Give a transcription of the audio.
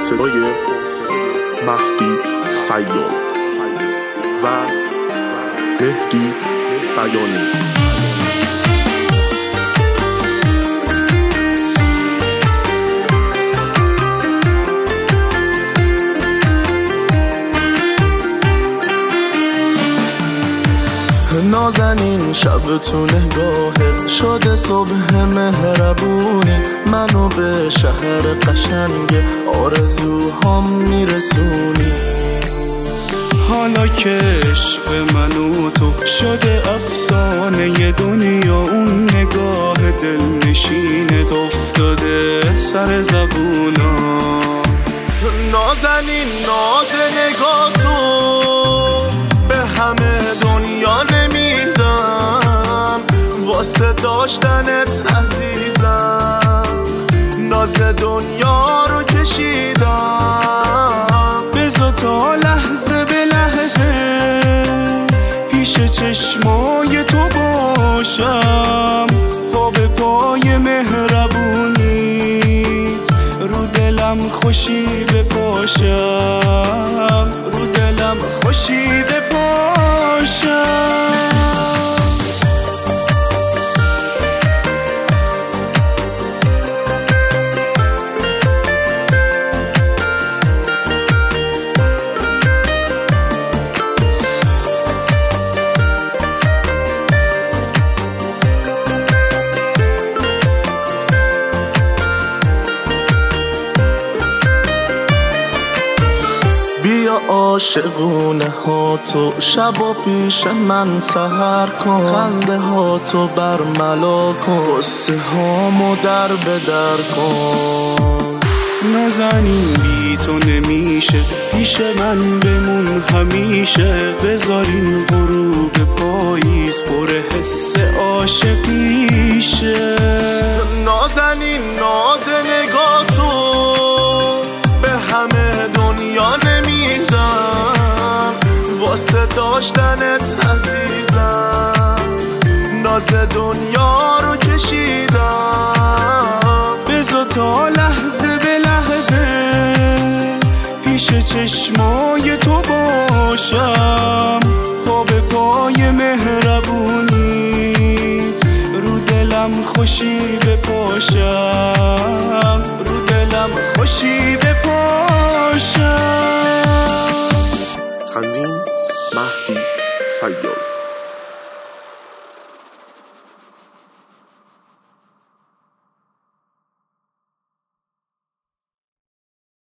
صدای مهدی فیاض و مهدی بیانی. نازنین شب تو نگاهت شده صبح مهربونی، منو به شهر قشنگ آرزوهام میرسونی. حالا که عشق من و تو شده افسانه دنیا، اون نگاه دلنشینت افتاده سر زبونا. نازنین ناز نگاه تو به همه دنیا نمیدم، واسه داشتنت عزیزم ناز دنیا رو کشیدم. بذار تا لحظه به لحظه پیش چشمای تو باشم، پا به پای مهربونیت رو دلم خوشی بپاشم، رو دلم خوشی بپاشم. بیا عاشقونه ها تو شبا پیش من سحر کن، خنده ها تو برملا کن، غصه هامو در به در کن. نازنین بی تو نمیشه، پیش من بمون همیشه، بذارین غروب پاییز پر حس عاشقیشه. نازنین ناز نگاه تو به همه دنیا نمیدم، واسه داشتنت عزیزم ناز دنیا رو کشیدم. بذار تا لحظه به لحظه پیش چشمای تو باشم، پا به پای مهربونیت رو دلم خوشی بپاشم، رو دلم خوشی بپاشم. تنظیم مهدی فیاض.